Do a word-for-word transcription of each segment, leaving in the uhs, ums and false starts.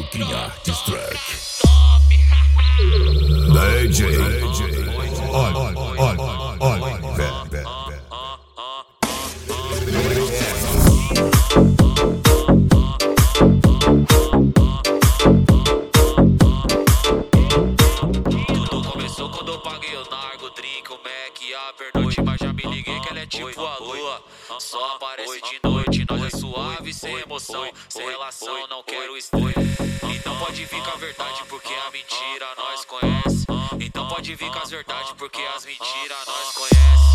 Criar Distrack. D J, olha, olha, olha, Tudo começou quando eu paguei o nargo, drink, o Mac e a pernoite, mas já me liguei que ela é tipo a lua. Só aparece de noite, nós é suave, sem emoção, sem relação, não quero expor. Então pode vir com a verdade, porque a mentira nós conhece. Então pode vir com as verdades, porque as mentiras nós conhece.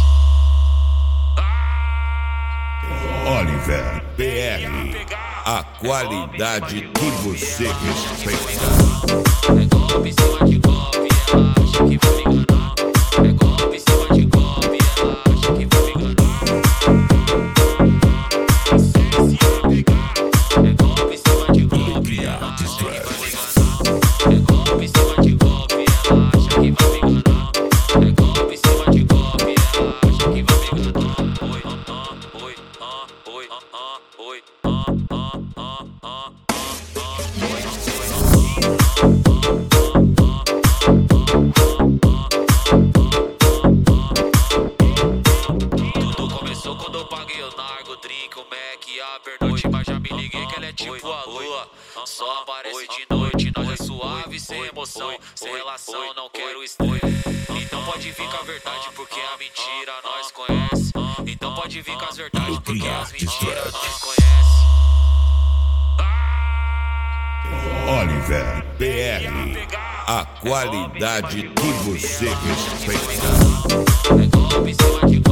Oliver B R, a qualidade que você respeita. É golpe em cima de golpe, ela acha que vai me enganar. É golpe em cima de golpe, ela acha que vai me enganar. É golpe em cima de golpe, ela acha que vai me enganar. É golpe em cima de golpe, ela acha que vai me enganar. É golpe em cima de golpe, ela acha que vai me enganar. Oi, ah, oi, ah, oi, ah, oi, ah, ah, ah, ah, Tudo começou quando eu paguei o nargo, drink, o Mac e a pernoite, mas já me liguei que ela é tipo a lua. Só aparece de noite, nós é suave, sem emoção, sem relação, não quero expor. Então pode vir com a verdade, porque a mentira nós conhece. Então pode vir com as verdades, porque as mentiras nós conhece. Oliver B R, a qualidade que você respeita. É golpe em cima de